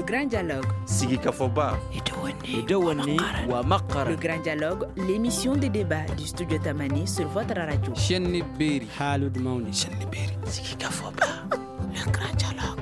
Le Grand Dialogue. Sigi Kafoba. Le Grand Dialogue, l'émission de débat du studio Tamani sur votre radio. Sigi Kafoba. Le Grand Dialogue.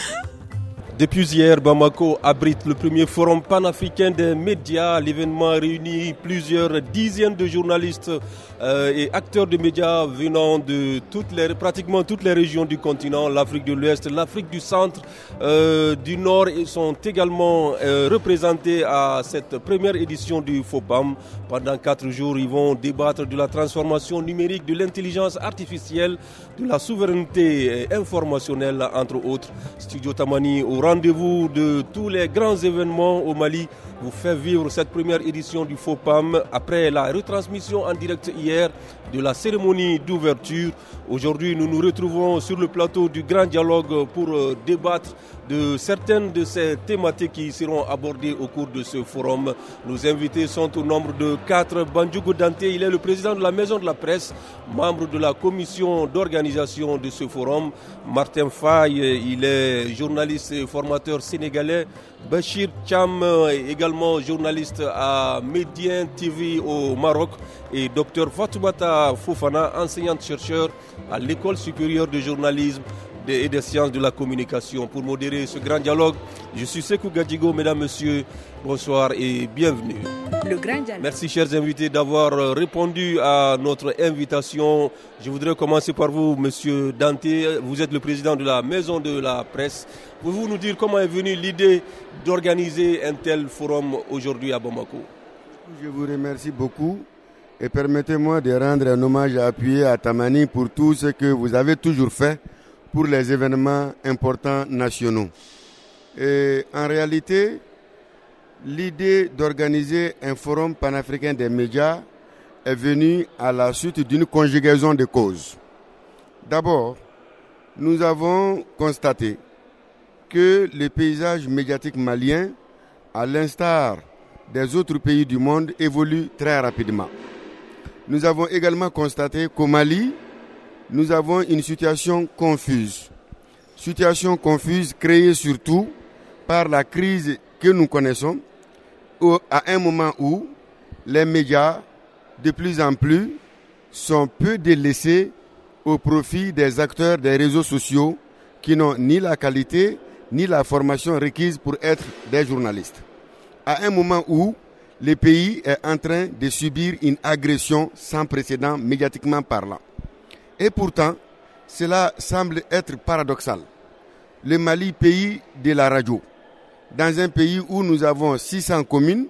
Depuis hier, Bamako abrite le premier forum panafricain des médias. L'événement réunit plusieurs dizaines de journalistes et acteurs de médias venant de pratiquement toutes les régions du continent, l'Afrique de l'Ouest, l'Afrique du Centre, du Nord. Ils sont également représentés à cette première édition du FOPAM. Pendant 4 jours, ils vont débattre de la transformation numérique, de l'intelligence artificielle, de la souveraineté informationnelle, entre autres. Studio Tamani au rendez-vous de tous les grands événements au Mali vous fait vivre cette première édition du FOPAM après la retransmission en direct hier de la cérémonie d'ouverture. Aujourd'hui, nous nous retrouvons sur le plateau du Grand Dialogue pour débattre de certaines de ces thématiques qui seront abordées au cours de ce forum. Nos invités sont au nombre de 4. Bandjougou Dante, il est le président de la Maison de la Presse, membre de la commission d'organisation de ce forum. Martin Faye, il est journaliste et formateur sénégalais. Bachir Cham, également journaliste à Médien TV au Maroc. Et Dr Fatoumata Fofana, enseignante-chercheur à l'École supérieure de journalisme et des sciences de la communication. Pour modérer ce grand dialogue, je suis Sekou Gadjigo. Mesdames, Messieurs, bonsoir et bienvenue. Le Grand Dialogue. Merci chers invités d'avoir répondu à notre invitation. Je voudrais commencer par vous, Monsieur Dante. Vous êtes le président de la Maison de la Presse. Pouvez-vous nous dire comment est venue l'idée d'organiser un tel forum aujourd'hui à Bamako? Je vous remercie beaucoup et permettez-moi de rendre un hommage appuyé à Tamani pour tout ce que vous avez toujours fait pour les événements importants nationaux. Et en réalité, l'idée d'organiser un forum panafricain des médias est venue à la suite d'une conjugaison de causes. D'abord, nous avons constaté que le paysage médiatique malien, à l'instar des autres pays du monde, évolue très rapidement. Nous avons également constaté qu'au Mali, nous avons une situation confuse. Situation confuse créée surtout par la crise que nous connaissons, à un moment où les médias, de plus en plus, sont peu délaissés au profit des acteurs des réseaux sociaux qui n'ont ni la qualité ni la formation requise pour être des journalistes. À un moment où le pays est en train de subir une agression sans précédent médiatiquement parlant. Et pourtant, cela semble être paradoxal. Le Mali, pays de la radio, dans un pays où nous avons 700 communes,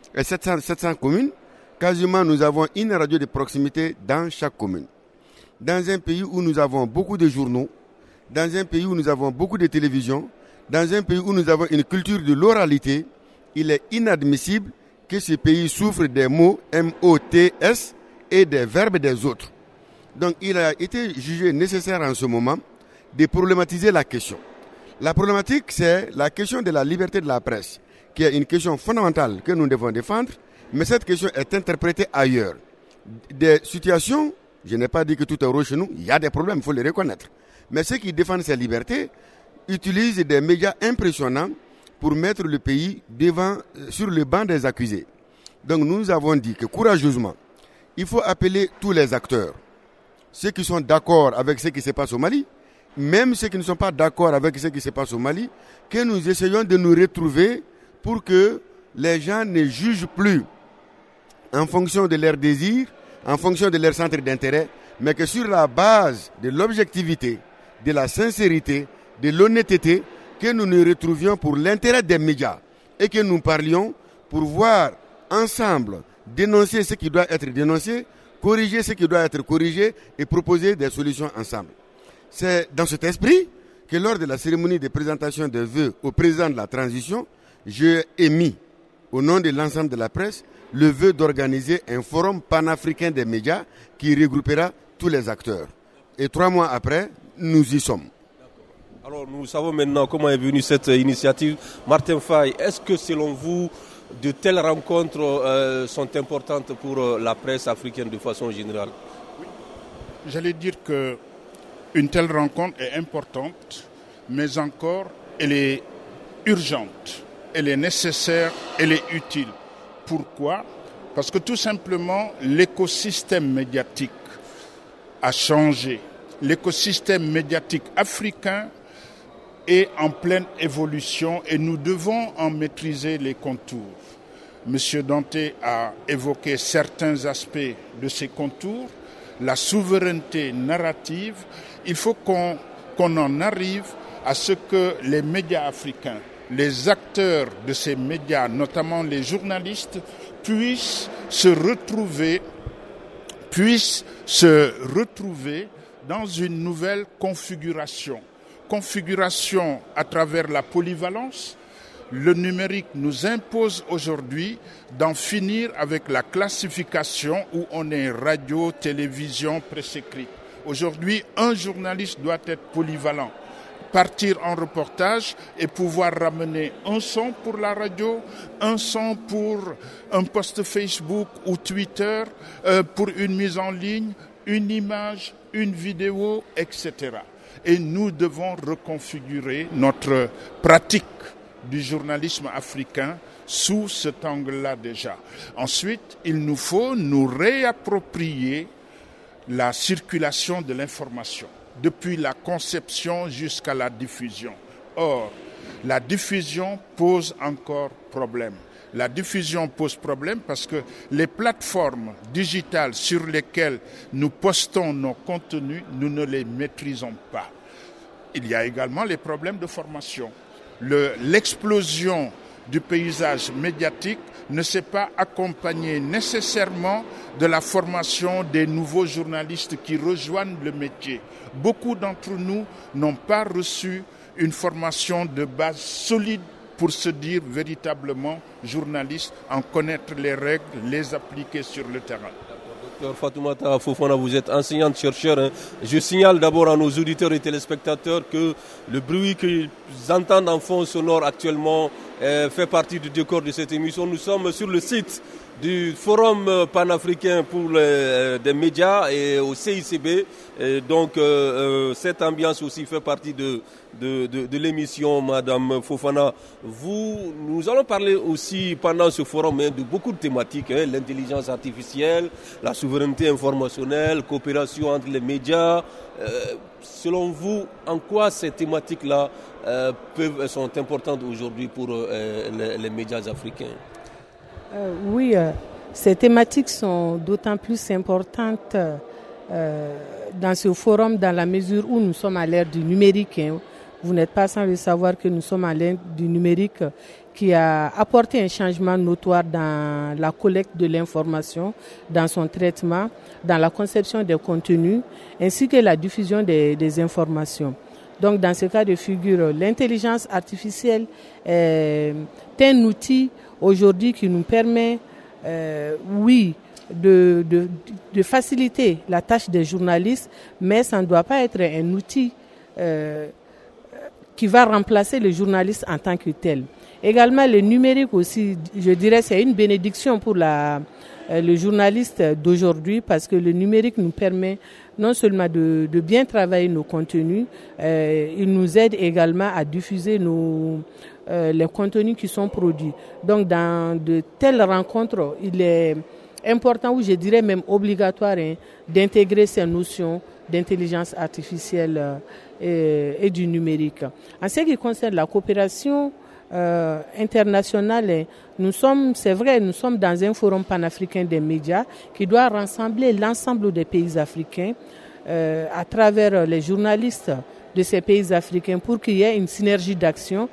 quasiment nous avons une radio de proximité dans chaque commune. Dans un pays où nous avons beaucoup de journaux, dans un pays où nous avons beaucoup de télévisions, dans un pays où nous avons une culture de l'oralité, il est inadmissible que ce pays souffre des mots M-O-T-S et des verbes des autres. Donc il a été jugé nécessaire en ce moment de problématiser la question. La problématique, c'est la question de la liberté de la presse, qui est une question fondamentale que nous devons défendre, mais cette question est interprétée ailleurs. Des situations, je n'ai pas dit que tout est rose chez nous, il y a des problèmes, il faut les reconnaître. Mais ceux qui défendent ces libertés utilisent des médias impressionnants pour mettre le pays sur le banc des accusés. Donc nous avons dit que courageusement, il faut appeler tous les acteurs, ceux qui sont d'accord avec ce qui se passe au Mali, même ceux qui ne sont pas d'accord avec ce qui se passe au Mali, que nous essayons de nous retrouver pour que les gens ne jugent plus en fonction de leurs désirs, en fonction de leur centre d'intérêt, mais que sur la base de l'objectivité, de la sincérité, de l'honnêteté, que nous nous retrouvions pour l'intérêt des médias et que nous parlions pour voir ensemble, dénoncer ce qui doit être dénoncé, corriger ce qui doit être corrigé et proposer des solutions ensemble. C'est dans cet esprit que lors de la cérémonie de présentation des vœux au président de la transition, j'ai émis, au nom de l'ensemble de la presse, le vœu d'organiser un forum panafricain des médias qui regroupera tous les acteurs. Et 3 mois après, nous y sommes. Alors nous savons maintenant comment est venue cette initiative. Martin Faye, est-ce que selon vous, de telles rencontres sont importantes pour la presse africaine de façon générale? Oui. J'allais dire qu'une telle rencontre est importante, mais encore elle est urgente, elle est nécessaire, elle est utile. Pourquoi ? Parce que tout simplement, l'écosystème médiatique a changé. L'écosystème médiatique africain est en pleine évolution et nous devons en maîtriser les contours. Monsieur Dante a évoqué certains aspects de ces contours. La souveraineté narrative, il faut qu'on en arrive à ce que les médias africains, les acteurs de ces médias, notamment les journalistes, puissent se retrouver dans une nouvelle configuration. Configuration à travers la polyvalence. Le numérique nous impose aujourd'hui d'en finir avec la classification où on est radio, télévision, presse écrite. Aujourd'hui, un journaliste doit être polyvalent. Partir en reportage et pouvoir ramener un son pour la radio, un son pour un post Facebook ou Twitter, pour une mise en ligne, une image, une vidéo, etc. Et nous devons reconfigurer notre pratique du journalisme africain sous cet angle-là déjà. Ensuite, il nous faut nous réapproprier la circulation de l'information, depuis la conception jusqu'à la diffusion. Or, la diffusion pose encore problème. La diffusion pose problème parce que les plateformes digitales sur lesquelles nous postons nos contenus, nous ne les maîtrisons pas. Il y a également les problèmes de formation. L'explosion du paysage médiatique ne s'est pas accompagnée nécessairement de la formation des nouveaux journalistes qui rejoignent le métier. Beaucoup d'entre nous n'ont pas reçu une formation de base solide pour se dire véritablement journaliste, en connaître les règles, les appliquer sur le terrain. Docteur Fatoumata Fofana, vous êtes enseignante-chercheur. Je signale d'abord à nos auditeurs et téléspectateurs que le bruit qu'ils entendent en fond sonore actuellement fait partie du décor de cette émission. Nous sommes sur le site du Forum panafricain pour des médias et au CICB. Et donc cette ambiance aussi fait partie de l'émission, Madame Fofana. Nous allons parler aussi pendant ce forum de beaucoup de thématiques, l'intelligence artificielle, la souveraineté informationnelle, coopération entre les médias. Selon vous, en quoi ces thématiques-là sont importantes aujourd'hui pour les médias africains? Oui, ces thématiques sont d'autant plus importantes dans ce forum dans la mesure où nous sommes à l'ère du numérique. Vous n'êtes pas sans le savoir que nous sommes à l'ère du numérique qui a apporté un changement notoire dans la collecte de l'information, dans son traitement, dans la conception des contenus, ainsi que la diffusion des informations. Donc, dans ce cas de figure, l'intelligence artificielle est un outil aujourd'hui qui nous permet, de faciliter la tâche des journalistes, mais ça ne doit pas être un outil qui va remplacer le journaliste en tant que tel. Également, le numérique aussi, je dirais, c'est une bénédiction pour le journaliste d'aujourd'hui parce que le numérique nous permet non seulement de bien travailler nos contenus, il nous aide également à diffuser les contenus qui sont produits. Donc, dans de telles rencontres, il est important, ou je dirais même obligatoire, d'intégrer ces notions d'intelligence artificielle et du numérique. En ce qui concerne la coopération internationale, nous sommes dans un forum panafricain des médias qui doit rassembler l'ensemble des pays africains à travers les journalistes de ces pays africains pour qu'il y ait une synergie d'action,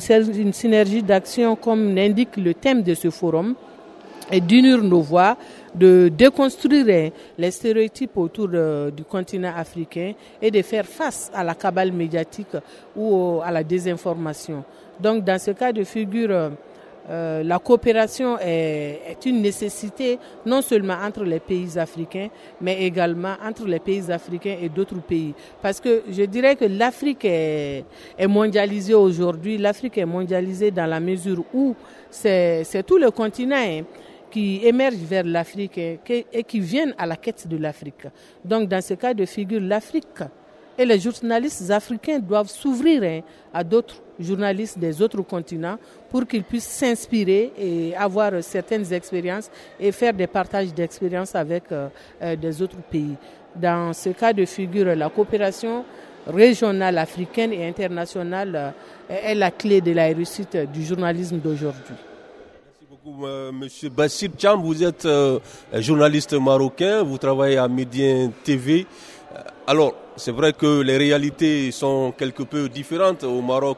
comme l'indique le thème de ce forum, et d'unir nos voix, de déconstruire les stéréotypes autour du continent africain et de faire face à la cabale médiatique ou à la désinformation. Donc, dans ce cas de figure, la coopération est une nécessité non seulement entre les pays africains, mais également entre les pays africains et d'autres pays. Parce que je dirais que l'Afrique est mondialisée aujourd'hui. L'Afrique est mondialisée dans la mesure où c'est tout le continent qui émergent vers l'Afrique et qui viennent à la quête de l'Afrique. Donc, dans ce cas de figure, l'Afrique Et les journalistes africains doivent s'ouvrir à d'autres journalistes des autres continents pour qu'ils puissent s'inspirer et avoir certaines expériences et faire des partages d'expériences avec des autres pays. Dans ce cas de figure, la coopération régionale africaine et internationale est la clé de la réussite du journalisme d'aujourd'hui. Monsieur Bassir Cham, vous êtes journaliste marocain, vous travaillez à Médien TV. Alors, c'est vrai que les réalités sont quelque peu différentes au Maroc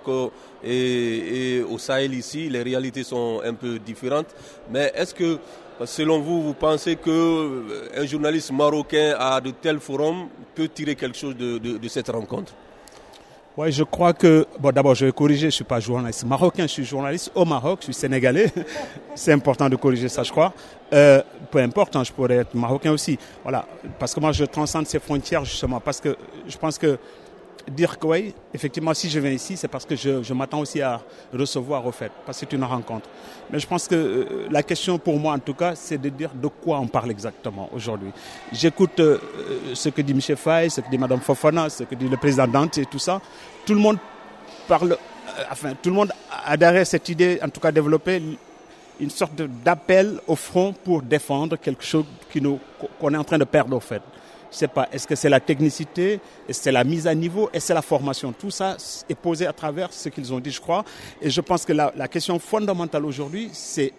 et au Sahel ici. Les réalités sont un peu différentes. Mais est-ce que, selon vous, vous pensez qu'un journaliste marocain à de tels forums peut tirer quelque chose de cette rencontre? Oui, je crois que... Bon, d'abord, je vais corriger, je ne suis pas journaliste marocain, je suis journaliste au Maroc, je suis sénégalais. C'est important de corriger ça, je crois. Peu importe, je pourrais être marocain aussi. Voilà, parce que moi, je transcende ces frontières, justement, parce que je pense que dire que oui, effectivement, si je viens ici, c'est parce que je m'attends aussi à recevoir, au fait, parce que c'est une rencontre. Mais je pense que la question pour moi, en tout cas, c'est de dire de quoi on parle exactement aujourd'hui. J'écoute ce que dit M. Faye, ce que dit Mme Fofana, ce que dit le président Dante et tout ça. Tout le monde parle, tout le monde a derrière cette idée, en tout cas développé une sorte d'appel au front pour défendre quelque chose qu'on est en train de perdre, au fait. Je ne sais pas, est-ce que c'est la technicité, est-ce que c'est la mise à niveau, est-ce que c'est la formation? Tout ça est posé à travers ce qu'ils ont dit, je crois. Et je pense que la question fondamentale aujourd'hui, c'est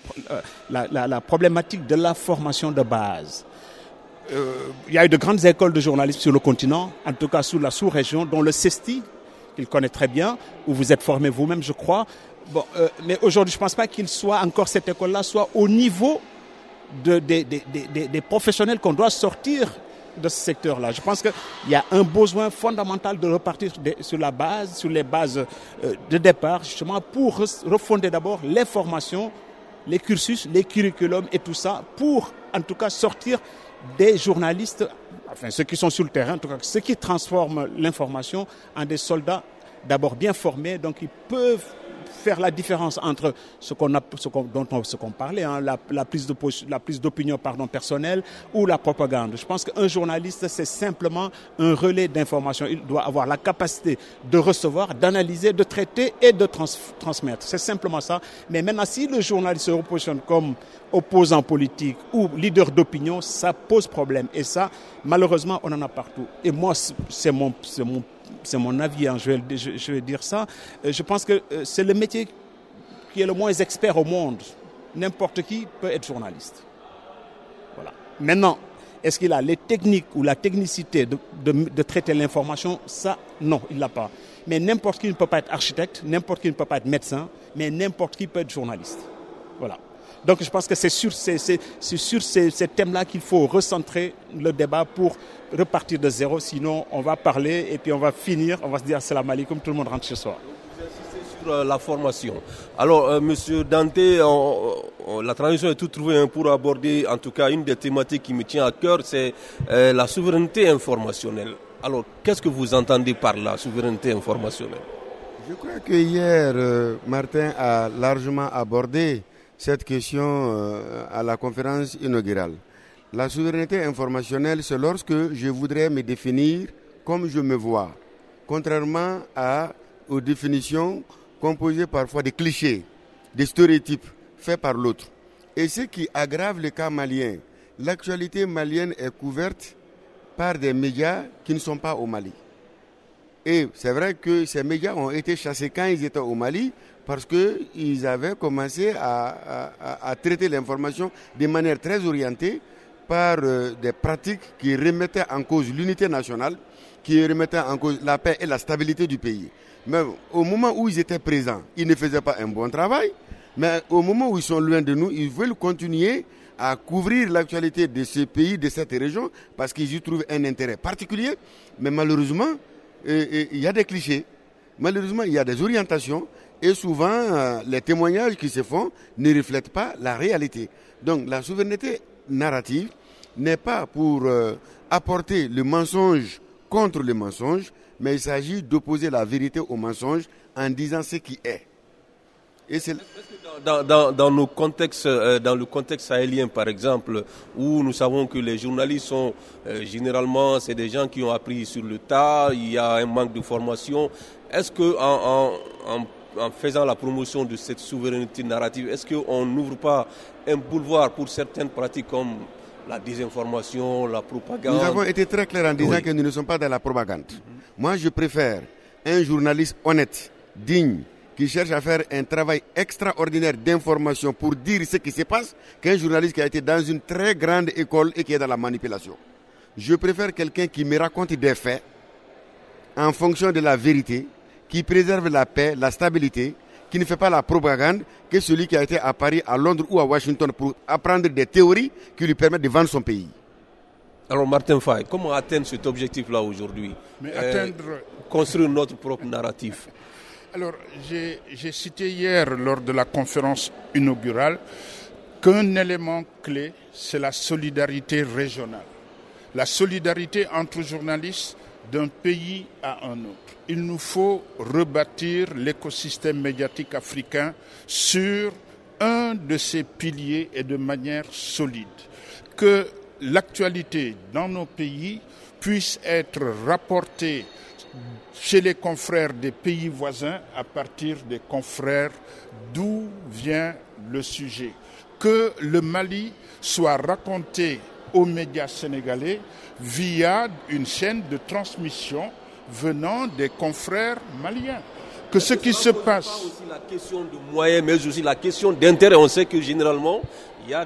la problématique de la formation de base. Il y a eu de grandes écoles de journalisme sur le continent, en tout cas sous la sous-région, dont le CESTI, qu'il connaît très bien, où vous êtes formé vous-même, je crois. Bon, mais aujourd'hui, je ne pense pas qu'il soit encore, cette école-là, soit au niveau des professionnels qu'on doit sortir de ce secteur-là. Je pense qu'il y a un besoin fondamental de repartir sur les bases de départ, justement, pour refonder d'abord les formations, les cursus, les curriculums et tout ça, pour, en tout cas, sortir des journalistes, enfin, ceux qui sont sur le terrain, en tout cas, ceux qui transforment l'information en des soldats d'abord bien formés, donc ils peuvent faire la différence entre ce qu'on parlait, la prise d'opinion personnelle ou la propagande. Je pense qu'un journaliste, c'est simplement un relais d'information. Il doit avoir la capacité de recevoir, d'analyser, de traiter et de transmettre. C'est simplement ça. Mais maintenant, si le journaliste se repositionne comme opposant politique ou leader d'opinion, ça pose problème. Et ça, malheureusement, on en a partout. Et moi, c'est mon avis, je vais dire ça. Je pense que c'est le métier qui est le moins expert au monde. N'importe qui peut être journaliste. Voilà. Maintenant, est-ce qu'il a les techniques ou la technicité de traiter l'information? Ça, non, il ne l'a pas. Mais n'importe qui ne peut pas être architecte, n'importe qui ne peut pas être médecin, mais n'importe qui peut être journaliste. Voilà. Donc je pense que c'est sur ces thèmes-là qu'il faut recentrer le débat pour repartir de zéro. Sinon, on va parler et puis on va finir, on va se dire salam alaikum, tout le monde rentre chez soi. Vous insistez sur la formation. Alors, Monsieur Dante, la transition est toute trouvée pour aborder, en tout cas, une des thématiques qui me tient à cœur, c'est la souveraineté informationnelle. Alors, qu'est-ce que vous entendez par la souveraineté informationnelle? Je crois que hier, Martin a largement abordé cette question à la conférence inaugurale. La souveraineté informationnelle, c'est lorsque je voudrais me définir comme je me vois, contrairement aux définitions composées parfois de clichés, des stéréotypes faits par l'autre. Et ce qui aggrave le cas malien, l'actualité malienne est couverte par des médias qui ne sont pas au Mali. Et c'est vrai que ces médias ont été chassés quand ils étaient au Mali parce qu'ils avaient commencé à traiter l'information de manière très orientée par des pratiques qui remettaient en cause l'unité nationale, qui remettaient en cause la paix et la stabilité du pays. Mais au moment où ils étaient présents, ils ne faisaient pas un bon travail. Mais au moment où ils sont loin de nous, ils veulent continuer à couvrir l'actualité de ce pays, de cette région, parce qu'ils y trouvent un intérêt particulier. Mais malheureusement, il y a des clichés, malheureusement il y a des orientations et souvent les témoignages qui se font ne reflètent pas la réalité. Donc la souveraineté narrative n'est pas pour apporter le mensonge contre le mensonge, mais il s'agit d'opposer la vérité au mensonge en disant ce qui est. Et c'est... Dans le contexte sahélien, par exemple, où nous savons que les journalistes sont généralement, c'est des gens qui ont appris sur le tas, il y a un manque de formation. Est-ce que en faisant la promotion de cette souveraineté narrative, est-ce qu'on n'ouvre pas un boulevard pour certaines pratiques comme la désinformation, la propagande? Nous avons été très clairs en disant que nous ne sommes pas dans la propagande. Moi, je préfère un journaliste honnête, digne, qui cherche à faire un travail extraordinaire d'information pour dire ce qui se passe, qu'un journaliste qui a été dans une très grande école et qui est dans la manipulation. Je préfère quelqu'un qui me raconte des faits en fonction de la vérité, qui préserve la paix, la stabilité, qui ne fait pas la propagande, que celui qui a été à Paris, à Londres ou à Washington pour apprendre des théories qui lui permettent de vendre son pays. Alors Martin Faye, comment atteindre cet objectif-là aujourd'hui? Construire notre propre narratif. Alors, j'ai cité hier, lors de la conférence inaugurale, qu'un élément clé, c'est la solidarité régionale. La solidarité entre journalistes d'un pays à un autre. Il nous faut rebâtir l'écosystème médiatique africain sur un de ses piliers et de manière solide. Que l'actualité dans nos pays puisse être rapportée chez les confrères des pays voisins à partir des confrères d'où vient le sujet. Que le Mali soit raconté aux médias sénégalais via une chaîne de transmission venant des confrères maliens. Que ce qui se passe... aussi la question de moyens, mais aussi la question d'intérêt. On sait que généralement, il y a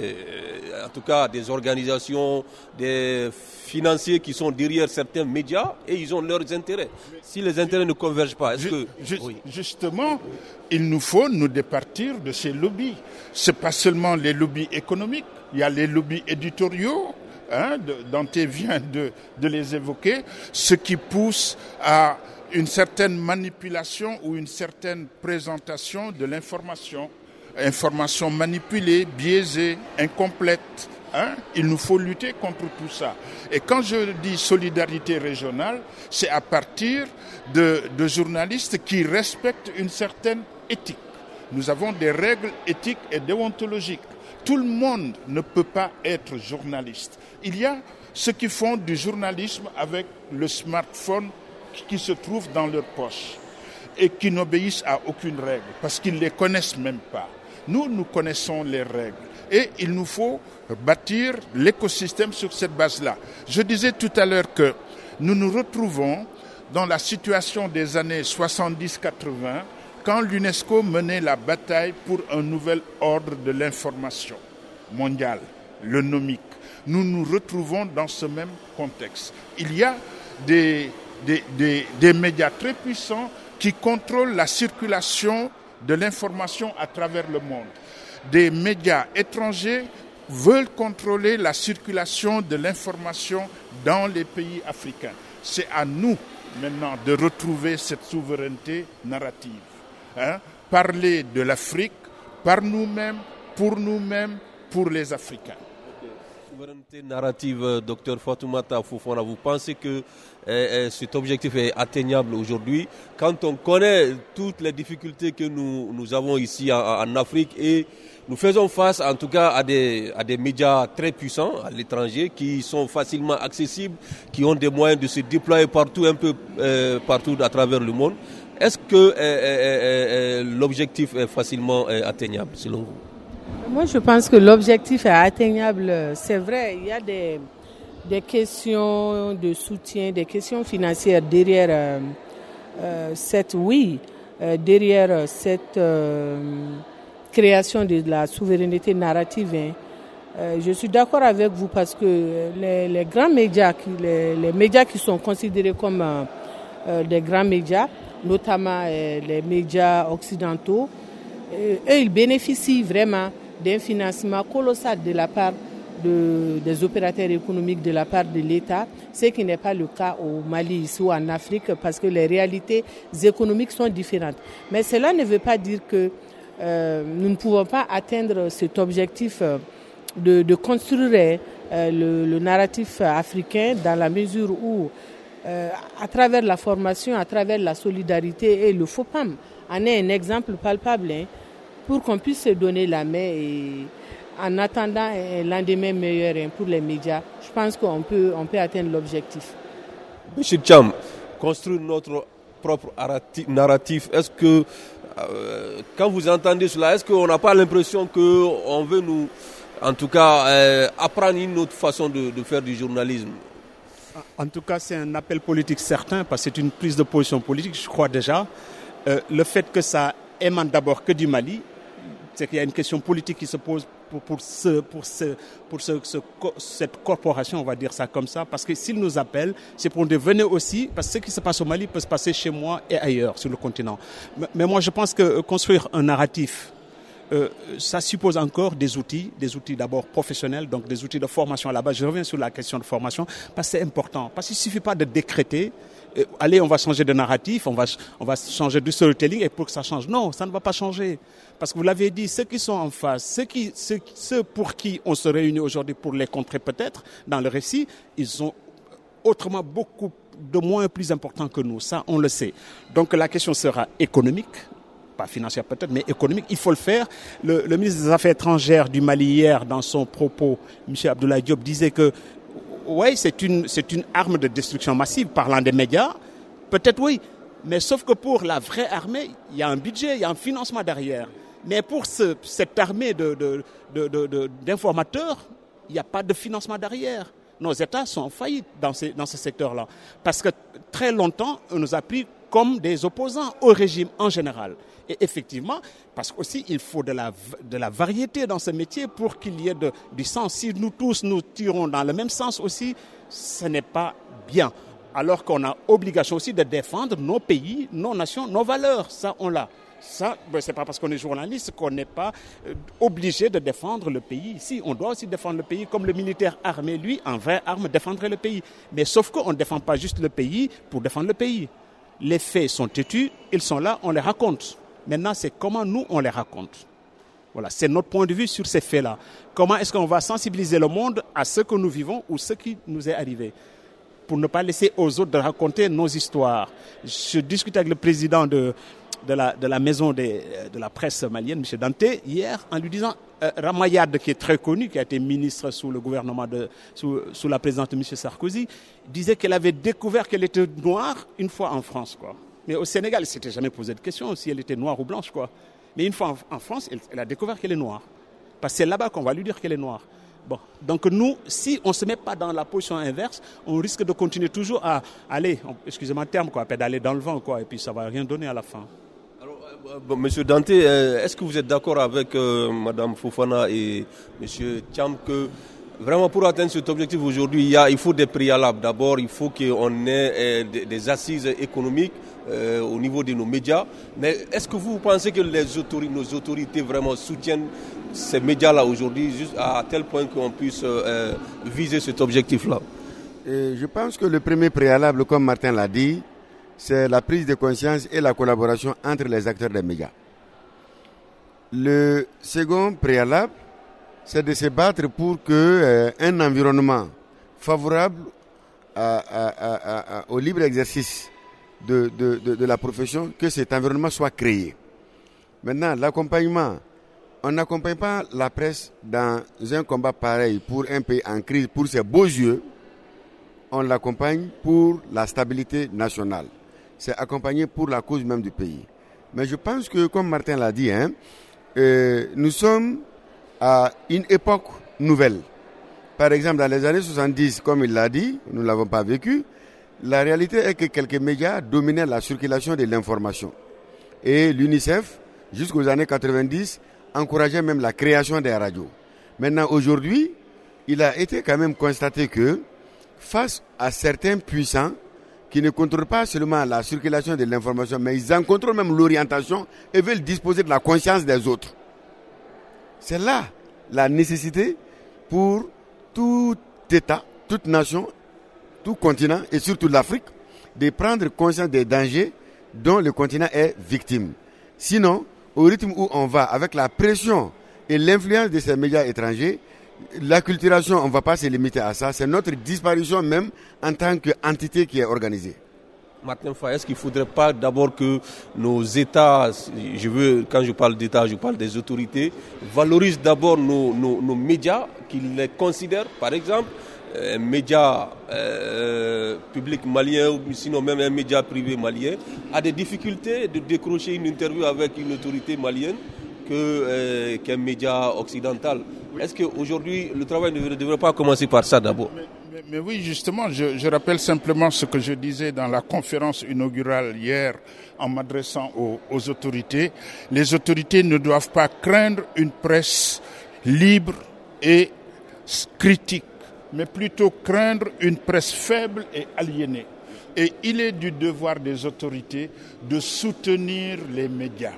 des organisations, des financiers qui sont derrière certains médias et ils ont leurs intérêts. Si les intérêts ne convergent pas, Justement, il nous faut nous départir de ces lobbies. Ce n'est pas seulement les lobbies économiques, il y a les lobbies éditoriaux, Dante vient de les évoquer, ce qui pousse à une certaine manipulation ou une certaine présentation de l'information. Information manipulée, biaisée, incomplète. Il nous faut lutter contre tout ça. Et quand je dis solidarité régionale, c'est à partir de journalistes qui respectent une certaine éthique. Nous avons des règles éthiques et déontologiques. Tout le monde ne peut pas être journaliste. Il y a ceux qui font du journalisme avec le smartphone qui se trouve dans leur poche et qui n'obéissent à aucune règle parce qu'ils ne les connaissent même pas. Nous connaissons les règles et il nous faut bâtir l'écosystème sur cette base-là. Je disais tout à l'heure que nous nous retrouvons dans la situation des années 70-80 quand l'UNESCO menait la bataille pour un nouvel ordre de l'information mondiale, le nomique. Nous nous retrouvons dans ce même contexte. Il y a des médias très puissants qui contrôlent la circulation de l'information à travers le monde. Des médias étrangers veulent contrôler la circulation de l'information dans les pays africains. C'est à nous maintenant de retrouver cette souveraineté narrative. Parler de l'Afrique par nous-mêmes, pour les Africains. Souveraineté narrative, Dr Fatoumata Fofana, vous pensez que cet objectif est atteignable aujourd'hui quand on connaît toutes les difficultés que nous avons ici en Afrique et nous faisons face en tout cas à des médias très puissants à l'étranger qui sont facilement accessibles, qui ont des moyens de se déployer partout à travers le monde. Est-ce que l'objectif est facilement atteignable selon vous? Moi, je pense que l'objectif est atteignable. C'est vrai, il y a des questions de soutien, des questions financières derrière cette création de la souveraineté narrative. Je suis d'accord avec vous parce que les grands médias, les médias qui sont considérés comme des grands médias, notamment les médias occidentaux, eux, ils bénéficient vraiment d'un financement colossal de la part des opérateurs économiques, de la part de l'État, ce qui n'est pas le cas au Mali, ici ou en Afrique, parce que les réalités économiques sont différentes. Mais cela ne veut pas dire que nous ne pouvons pas atteindre cet objectif de construire le narratif africain dans la mesure où à travers la formation, à travers la solidarité et le FOPAM en est un exemple palpable pour qu'on puisse se donner la main et en attendant un lendemain meilleur pour les médias. Je pense qu'on peut atteindre l'objectif. Monsieur Cham, construire notre propre narratif, est-ce que quand vous entendez cela, est-ce qu'on n'a pas l'impression qu'on veut nous, en tout cas, apprendre une autre façon de faire du journalisme? En tout cas, c'est un appel politique certain, parce que c'est une prise de position politique, je crois déjà. Le fait que ça émane d'abord que du Mali, c'est qu'il y a une question politique qui se pose pour cette corporation, on va dire ça comme ça, parce que s'ils nous appellent, c'est pour nous venir aussi, parce que ce qui se passe au Mali peut se passer chez moi et ailleurs sur le continent. Mais moi, je pense que construire un narratif, ça suppose encore des outils d'abord professionnels, donc des outils de formation à la base. Je reviens sur la question de formation, parce que c'est important, parce qu'il ne suffit pas de décréter, allez, on va changer de narratif, on va changer de storytelling, et pour que ça change. Non, ça ne va pas changer. Parce que vous l'avez dit, ceux qui sont en face, ceux pour qui on se réunit aujourd'hui pour les contrer peut-être dans le récit, ils sont autrement beaucoup de moins plus importants que nous. Ça, on le sait. Donc la question sera économique, pas financière peut-être, mais économique. Il faut le faire. Le ministre des Affaires étrangères du Mali hier, dans son propos, M. Abdoulaye Diop, disait que oui, c'est une arme de destruction massive, parlant des médias. Peut-être oui, mais sauf que pour la vraie armée, il y a un budget, il y a un financement derrière. Mais pour cette armée d'informateurs, il n'y a pas de financement derrière. Nos États sont en faillite dans ce secteur-là. Parce que très longtemps, on nous a pris comme des opposants au régime en général. Et effectivement, parce qu'aussi il faut de la variété dans ce métier pour qu'il y ait du sens. Si nous tous nous tirons dans le même sens aussi, ce n'est pas bien. Alors qu'on a obligation aussi de défendre nos pays, nos nations, nos valeurs. Ça, on l'a. Ça, c'est pas parce qu'on est journaliste qu'on n'est pas obligé de défendre le pays. Ici, on doit aussi défendre le pays, comme le militaire armé, lui, en vraie arme, défendrait le pays. Mais sauf qu'on ne défend pas juste le pays pour défendre le pays. Les faits sont têtus, ils sont là, on les raconte. Maintenant, c'est comment nous, on les raconte. Voilà, c'est notre point de vue sur ces faits-là. Comment est-ce qu'on va sensibiliser le monde à ce que nous vivons ou ce qui nous est arrivé, pour ne pas laisser aux autres de raconter nos histoires. Je discute avec le président de la maison de la presse malienne, M. Dante, hier, en lui disant, Ramayad, qui est très connu, qui a été ministre sous le gouvernement sous la présidence de M. Sarkozy, disait qu'elle avait découvert qu'elle était noire une fois en France, quoi. Mais au Sénégal, elle ne s'était jamais posé de question si elle était noire ou blanche, quoi. Mais une fois en France, elle a découvert qu'elle est noire. Parce que c'est là-bas qu'on va lui dire qu'elle est noire. Bon, donc nous, si on ne se met pas dans la position inverse, on risque de continuer toujours à aller, excusez-moi le terme, quoi, pédaler dans le vent, quoi, et puis ça ne va rien donner à la fin. Alors, Monsieur Dante, est-ce que vous êtes d'accord avec Mme Fofana et M. Cham que vraiment pour atteindre cet objectif aujourd'hui, il faut des préalables. D'abord, il faut qu'on ait des assises économiques au niveau de nos médias. Mais est-ce que vous pensez que nos autorités vraiment soutiennent ces médias-là aujourd'hui, juste à tel point qu'on puisse viser cet objectif-là? Je pense que le premier préalable, comme Martin l'a dit, c'est la prise de conscience et la collaboration entre les acteurs des médias. Le second préalable, c'est de se battre pour qu'un environnement favorable au libre exercice de la profession, que cet environnement soit créé. Maintenant, l'accompagnement, on n'accompagne pas la presse dans un combat pareil pour un pays en crise, pour ses beaux yeux. On l'accompagne pour la stabilité nationale. C'est accompagné pour la cause même du pays. Mais je pense que, comme Martin l'a dit, nous sommes à une époque nouvelle. Par exemple, dans les années 70, comme il l'a dit, nous ne l'avons pas vécu, la réalité est que quelques médias dominaient la circulation de l'information. Et l'UNICEF, jusqu'aux années 90, encourageait même la création des radios. Maintenant, aujourd'hui, il a été quand même constaté que, face à certains puissants qui ne contrôlent pas seulement la circulation de l'information, mais ils en contrôlent même l'orientation et veulent disposer de la conscience des autres. C'est là la nécessité pour tout État, toute nation, tout continent et surtout l'Afrique de prendre conscience des dangers dont le continent est victime. Sinon, au rythme où on va, avec la pression et l'influence de ces médias étrangers, L'acculturation, on ne va pas se limiter à ça. C'est notre disparition même en tant qu'entité qui est organisée. Martin Faye, est-ce qu'il ne faudrait pas d'abord que nos États, quand je parle d'État, je parle des autorités, valorisent d'abord nos médias, qu'ils les considèrent, par exemple, un média public malien ou sinon même un média privé malien a des difficultés de décrocher une interview avec une autorité malienne qu'un média occidental. Est-ce qu'aujourd'hui le travail ne devrait pas commencer par ça d'abord? Mais oui, justement, je rappelle simplement ce que je disais dans la conférence inaugurale hier en m'adressant aux autorités. Les autorités ne doivent pas craindre une presse libre et critique, mais plutôt craindre une presse faible et aliénée. Et il est du devoir des autorités de soutenir les médias.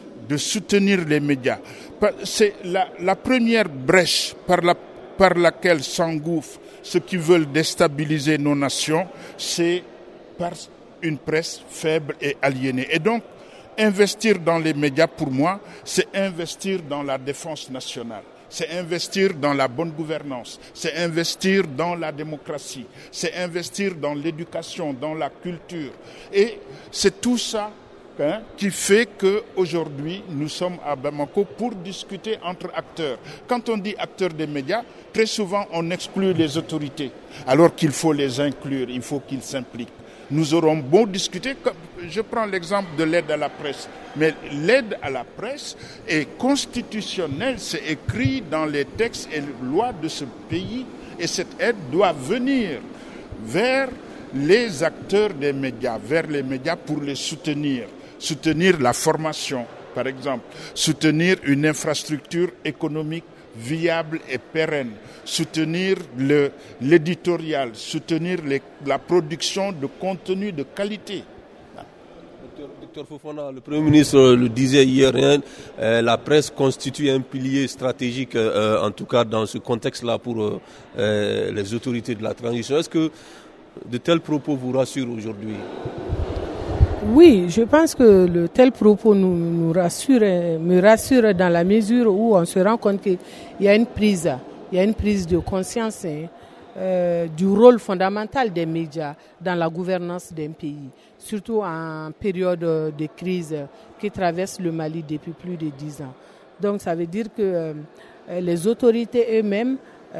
C'est la première brèche par laquelle s'engouffrent ceux qui veulent déstabiliser nos nations, c'est par une presse faible et aliénée. Et donc, investir dans les médias, pour moi, c'est investir dans la défense nationale. C'est investir dans la bonne gouvernance, c'est investir dans la démocratie, c'est investir dans l'éducation, dans la culture. Et c'est tout ça qui fait qu'aujourd'hui, nous sommes à Bamako pour discuter entre acteurs. Quand on dit acteurs des médias, très souvent on exclut les autorités, alors qu'il faut les inclure, il faut qu'ils s'impliquent. Nous aurons beau discuter, je prends l'exemple de l'aide à la presse, mais l'aide à la presse est constitutionnelle, c'est écrit dans les textes et lois de ce pays, et cette aide doit venir vers les acteurs des médias, vers les médias pour les soutenir. Soutenir la formation, par exemple, soutenir une infrastructure économique viable et pérenne, soutenir l'éditorial, soutenir la production de contenu de qualité. Docteur Fofana, le Premier ministre le disait hier, la presse constitue un pilier stratégique, en tout cas dans ce contexte-là pour les autorités de la transition. Est-ce que de tels propos vous rassurent aujourd'hui? Oui, je pense que le tel propos me rassure dans la mesure où on se rend compte qu'il y a une prise de conscience du rôle fondamental des médias dans la gouvernance d'un pays, surtout en période de crise qui traverse le Mali depuis plus de 10 ans. Donc ça veut dire que les autorités eux-mêmes,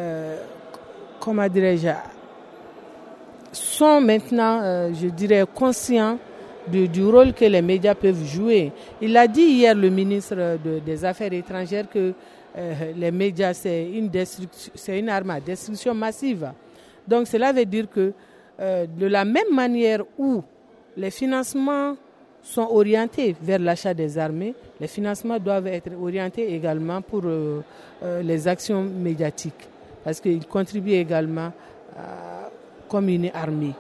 sont maintenant, conscients du rôle que les médias peuvent jouer. Il a dit hier, le ministre des Affaires étrangères, que les médias, c'est une arme à destruction massive. Donc cela veut dire que de la même manière où les financements sont orientés vers l'achat des armées, les financements doivent être orientés également pour les actions médiatiques, parce qu'ils contribuent également comme une armée.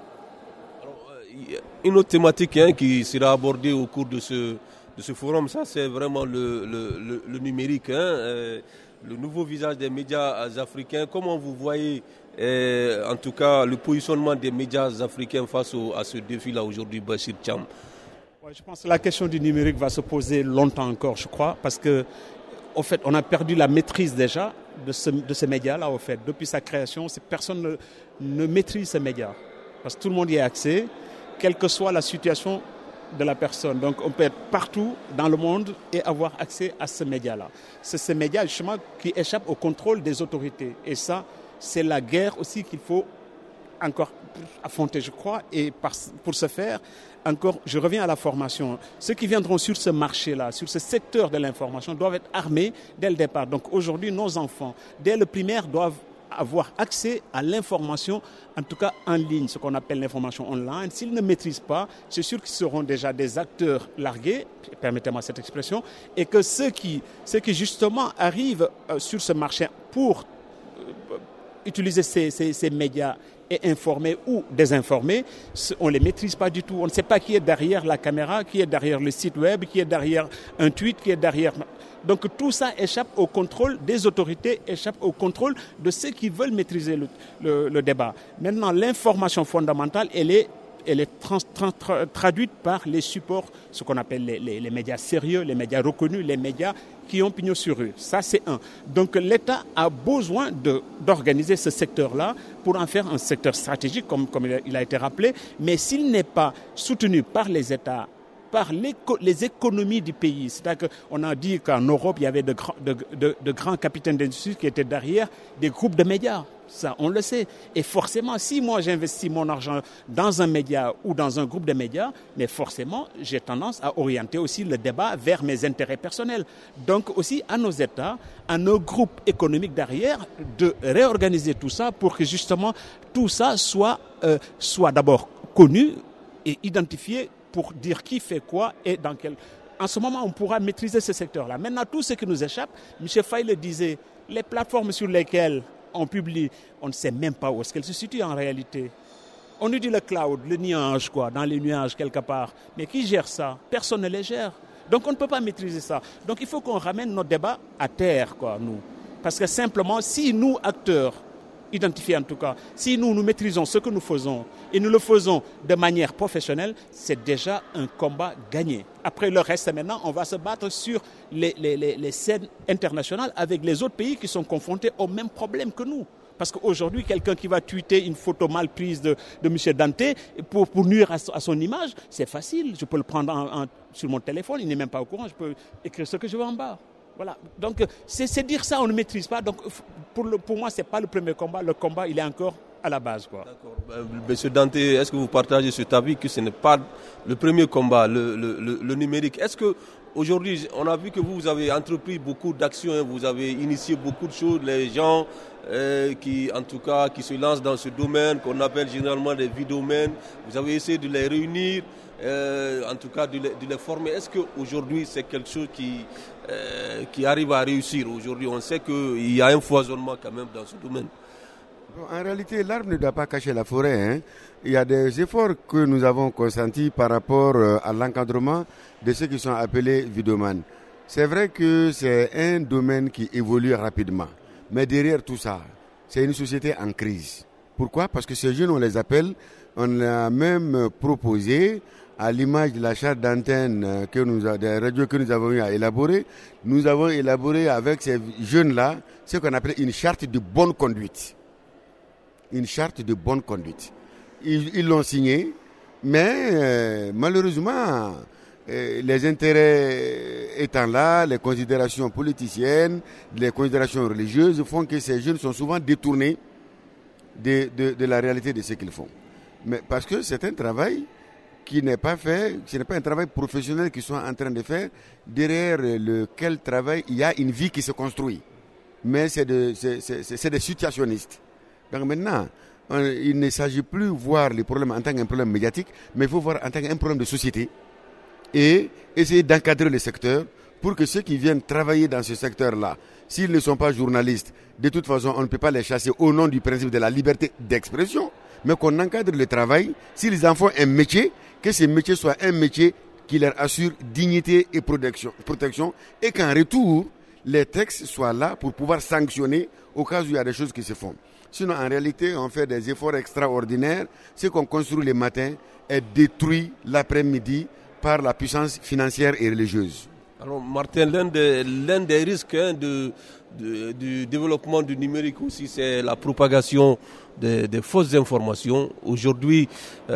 Une autre thématique qui sera abordée au cours de ce forum, ça c'est vraiment le numérique, le nouveau visage des médias africains. Comment vous voyez en tout cas le positionnement des médias africains face à ce défi-là aujourd'hui, Bachir Thiam? Je pense que la question du numérique va se poser longtemps encore, je crois, parce que en fait, on a perdu la maîtrise déjà de ce média-là. En fait, depuis sa création, personne ne maîtrise ce média, parce que tout le monde y a accès, quelle que soit la situation de la personne. Donc on peut être partout dans le monde et avoir accès à ce média-là. C'est ce média justement qui échappe au contrôle des autorités. Et ça, c'est la guerre aussi qu'il faut encore affronter, je crois. Et pour ce faire, encore, je reviens à la formation. Ceux qui viendront sur ce marché-là, sur ce secteur de l'information, doivent être armés dès le départ. Donc aujourd'hui, nos enfants, dès le primaire, doivent avoir accès à l'information, en tout cas en ligne, ce qu'on appelle l'information online. S'ils ne maîtrisent pas, c'est sûr qu'ils seront déjà des acteurs largués, permettez-moi cette expression, et que ceux qui justement arrivent sur ce marché pour utiliser ces médias et informer ou désinformer, on ne les maîtrise pas du tout. On ne sait pas qui est derrière la caméra, qui est derrière le site web, qui est derrière un tweet, qui est derrière... Donc tout ça échappe au contrôle des autorités, échappe au contrôle de ceux qui veulent maîtriser le débat. Maintenant, l'information fondamentale, elle est elle est traduite par les supports, ce qu'on appelle les médias sérieux, les médias reconnus, les médias qui ont pignon sur rue. Ça, c'est un. Donc l'État a besoin d'organiser ce secteur-là pour en faire un secteur stratégique, comme il a été rappelé. Mais s'il n'est pas soutenu par les États, par les économies du pays, c'est-à-dire qu'on a dit qu'en Europe, il y avait de grands capitaines d'industrie qui étaient derrière des groupes de médias. Ça, on le sait. Et forcément, si moi j'investis mon argent dans un média ou dans un groupe de médias, mais forcément, j'ai tendance à orienter aussi le débat vers mes intérêts personnels. Donc aussi à nos États, à nos groupes économiques derrière, de réorganiser tout ça pour que justement tout ça soit d'abord connu et identifié pour dire qui fait quoi et dans quel... En ce moment, on pourra maîtriser ce secteur-là. Maintenant, tout ce qui nous échappe, M. Faye le disait, les plateformes sur lesquelles on publie, on ne sait même pas où est-ce qu'elles se situent en réalité. On nous dit le cloud, le nuage, dans les nuages quelque part. Mais qui gère ça? Personne ne les gère. Donc on ne peut pas maîtriser ça. Donc il faut qu'on ramène nos débats à terre, nous. Parce que simplement, si nous, acteurs, identifiés en tout cas, si nous maîtrisons ce que nous faisons et nous le faisons de manière professionnelle, c'est déjà un combat gagné. Après le reste, maintenant, on va se battre sur les scènes internationales avec les autres pays qui sont confrontés au même problème que nous. Parce qu'aujourd'hui, quelqu'un qui va tweeter une photo mal prise de M. Dante pour nuire à son image, c'est facile. Je peux le prendre sur mon téléphone, il n'est même pas au courant, je peux écrire ce que je veux en bas. Voilà. Donc, c'est dire ça, on ne maîtrise pas. Donc, pour moi, ce n'est pas le premier combat. Le combat, il est encore à la base. D'accord. Monsieur Dante, est-ce que vous partagez cet avis que ce n'est pas le premier combat, le numérique? Est-ce que aujourd'hui, on a vu que vous avez entrepris beaucoup d'actions, vous avez initié beaucoup de choses, les gens qui se lancent dans ce domaine, qu'on appelle généralement des vidomaines, vous avez essayé de les réunir, en tout cas de les former. Est-ce qu'aujourd'hui, c'est quelque chose qui arrive à réussir? Aujourd'hui, on sait qu'il y a un foisonnement quand même dans ce domaine. En réalité, l'arbre ne doit pas cacher la forêt. Il y a des efforts que nous avons consentis par rapport à l'encadrement de ceux qui sont appelés vidomanes. C'est vrai que c'est un domaine qui évolue rapidement. Mais derrière tout ça, c'est une société en crise. Pourquoi? Parce que ces jeunes, on les appelle, on a même proposé, à l'image de la charte d'antenne des radios que nous avons eu à élaborer, nous avons élaboré avec ces jeunes-là ce qu'on appelle une charte de bonne conduite. Une charte de bonne conduite. Ils l'ont signée, mais malheureusement, les intérêts étant là, les considérations politiciennes, les considérations religieuses font que ces jeunes sont souvent détournés de la réalité de ce qu'ils font. Mais parce que c'est un travail qui n'est pas fait, ce n'est pas un travail professionnel qu'ils sont en train de faire, derrière lequel travail il y a une vie qui se construit. Mais c'est des situationnistes. Donc maintenant, il ne s'agit plus de voir les problèmes en tant qu'un problème médiatique, mais il faut voir en tant qu'un problème de société et essayer d'encadrer le secteur pour que ceux qui viennent travailler dans ce secteur-là, s'ils ne sont pas journalistes, de toute façon, on ne peut pas les chasser au nom du principe de la liberté d'expression, mais qu'on encadre le travail, s'ils en font un métier, que ce métier soit un métier qui leur assure dignité et protection et qu'en retour, les textes soient là pour pouvoir sanctionner au cas où il y a des choses qui se font. Sinon, en réalité, on fait des efforts extraordinaires. Ce qu'on construit le matin est détruit l'après-midi par la puissance financière et religieuse. Alors, Martin, l'un des risques du développement du numérique aussi, c'est la propagation des fausses informations. Aujourd'hui,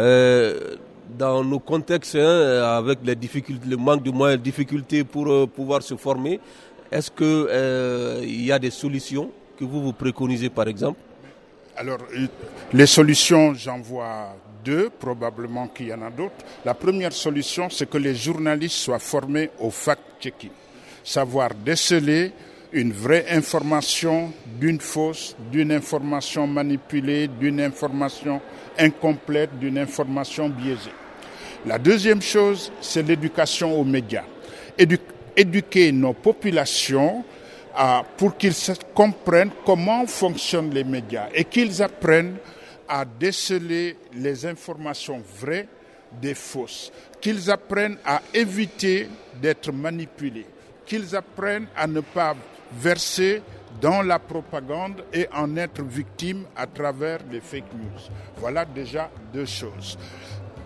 dans nos contextes, avec les difficultés, le manque de moyens, les difficultés pour pouvoir se former, est-ce qu'il y a des solutions que vous préconisez, par exemple? Alors, les solutions, j'en vois deux, probablement qu'il y en a d'autres. La première solution, c'est que les journalistes soient formés au fact-checking. Savoir déceler une vraie information d'une fausse, d'une information manipulée, d'une information incomplète, d'une information biaisée. La deuxième chose, c'est l'éducation aux médias. Éduquer nos populations pour qu'ils comprennent comment fonctionnent les médias et qu'ils apprennent à déceler les informations vraies des fausses, qu'ils apprennent à éviter d'être manipulés, qu'ils apprennent à ne pas verser dans la propagande et en être victimes à travers les fake news. Voilà déjà deux choses.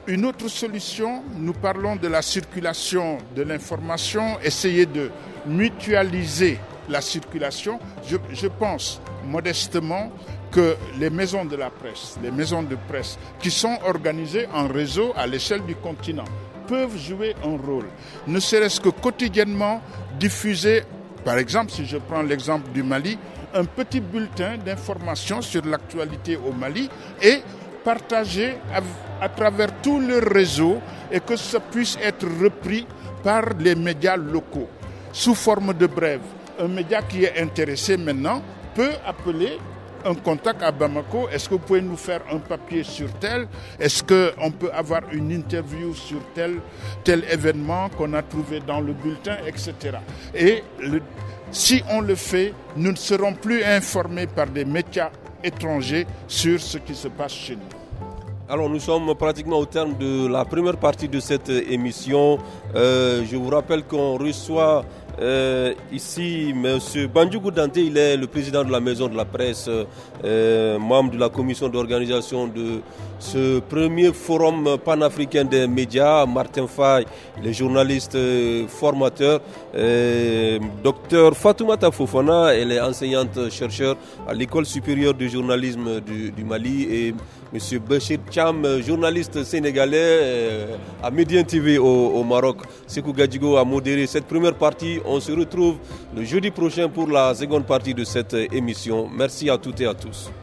Une autre solution, nous parlons de la circulation de l'information, essayer de mutualiser la circulation. Je pense modestement que les maisons de la presse, les maisons de presse qui sont organisées en réseau à l'échelle du continent peuvent jouer un rôle, ne serait-ce que quotidiennement diffuser, par exemple, si je prends l'exemple du Mali, un petit bulletin d'information sur l'actualité au Mali et partager à travers tout le réseau et que ça puisse être repris par les médias locaux sous forme de brève. Un média qui est intéressé maintenant peut appeler un contact à Bamako. Est-ce que vous pouvez nous faire un papier sur tel? Est-ce qu'on peut avoir une interview sur tel événement qu'on a trouvé dans le bulletin, etc. Et si on le fait, nous ne serons plus informés par des médias étrangers sur ce qui se passe chez nous. Alors nous sommes pratiquement au terme de la première partie de cette émission. Je vous rappelle qu'on reçoit ici M. Bandjougou Dante, il est le président de la Maison de la Presse, membre de la commission d'organisation de ce premier forum panafricain des médias. Martin Faye, le journaliste formateur. Docteur Fatoumata Fofana, elle est enseignante-chercheur à l'École supérieure du journalisme du Mali. Et M. Bachir Cham, journaliste sénégalais à Médien TV au Maroc. Sekou Gadjigo a modéré cette première partie. On se retrouve le jeudi prochain pour la seconde partie de cette émission. Merci à toutes et à tous.